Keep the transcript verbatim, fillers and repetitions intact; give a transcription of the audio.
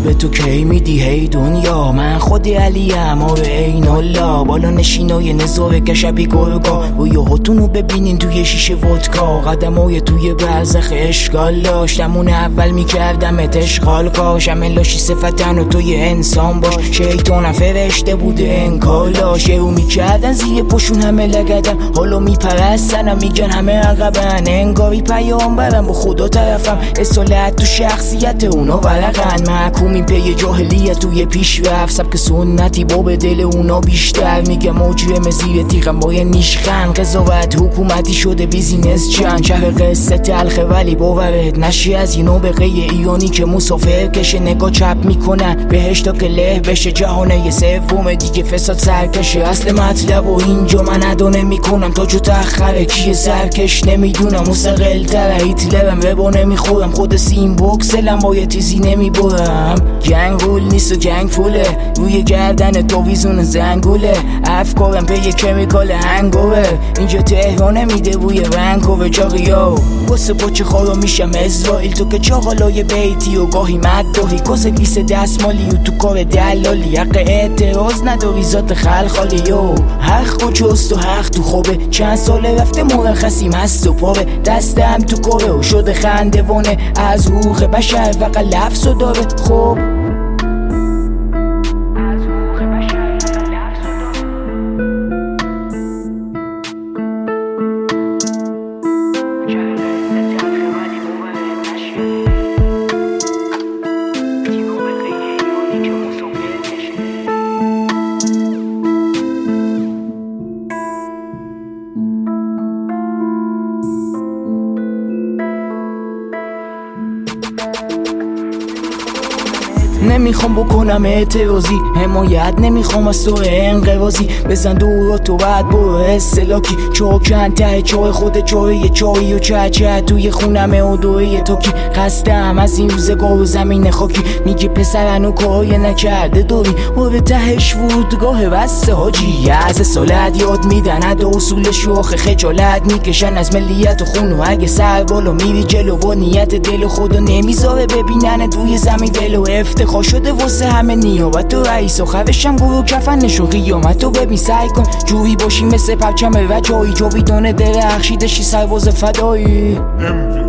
به تو کی میدی هی دنیا؟ من خود علیم و عین الله، بالا نشینای نزاره کشبی گرگا و یهاتونو ببینین توی شیشه ودکا. قدمای توی برزخ اشکال داشتمون اول میکردمت اشغال، کاشم لاشی صفتن و توی انسان باش. شیطانم فرشته بوده انکالا، شیرو میکردن زیر پشون همه لگدن، حالا میپرستنم میگن همه عقبن. انگاری پیامبرم با خدا طرفم، اصالت تو شخصیت اونا ورقن. محکومین پی جاهلیت توی پیش رفت، سبک سنتی با به دل اونا بیشتر. میگم مجرم زیر تیغم باید نیشخن، قضاوت حکومتی شده بیزینس چند. شهر قصه تلخه ولی باورت نشی از این نوبقه ایانی که مسافر کشه. نگاه چپ میکنن بهش تا که له بشه جهانه سوم دیگه فساد سرکشه. اصل مطلب و اینجا من ادانه میکنم، تا جو تخره کیه سرکش نمیدونم. مستقل تر هیتلرم ربا نمیخورم، خود سیم بوکسلم با یه تیزی نمیبرم. جنگ رول نیست و جنگ فوله، روی گردن تو ویزون زنگوله. افکارم به یه کمیکال هنگوور، اینجا تهران میده بوی ونکوور. چاقیو واسه پاچه خارا میشم اسرائیل، تو که چاقالای بیتی و گاهی مدداهی. کس لیس دستمالی و تو کار دلالی، حق اعتراض نداری ذات خلخالی. یو حق و جست و حق تو خوبه، چند ساله رفته مرخصیم هست و پاره. دستم تو کاره و شده خندوانه، از حقوق بشر فقط لفظ و داره. خب نمیخوام بکنم اعتراضی، حمایت نمیخوام از تو انقراضی. بزن دورا تو بعد برو استلاکی، چوکن ته چوه خود چوه یه چوهی و چه چه توی خونمه و دوه توکی. خستم از این روزگار و زمین خاکی، میگه پسرنو کاری نکرده دوری. و تهش ورودگاه بسته حاجی، از سالت یاد میدن عد اصول شوخ خجالت میکشن از ملیت و خون. و اگه سر بالا میری جلو با نیت دل خدا نمیذاره ببینن توی زمین دل و افتخار شده واسه همه نیابت و رئیس و خوشم گروه کفنشون قیامت رو ببین. سعی کن جوری باشی مثل پرچم و جایی جاویدانه درخشیدشی سرباز فدایی.